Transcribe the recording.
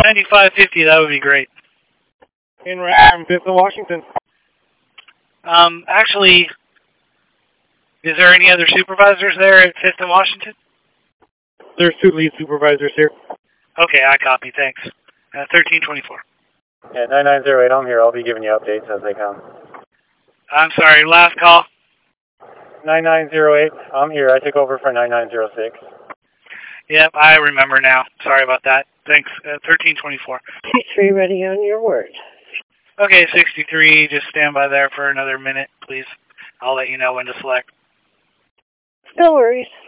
9550, that would be great. In Ram, 5th of Washington. Actually, is there any other supervisors there at 5th and Washington? There's 2 lead supervisors here. Okay, I copy, thanks. 1324. Yeah, 9908, I'm here. I'll be giving you updates as they come. I'm sorry, last call? 9908, I'm here. I took over for 9906. Yep, I remember now. Sorry about that. Thanks. 1324. 63, ready on your word. Okay, 63, just stand by there for another minute, please. I'll let you know when to select. No worries.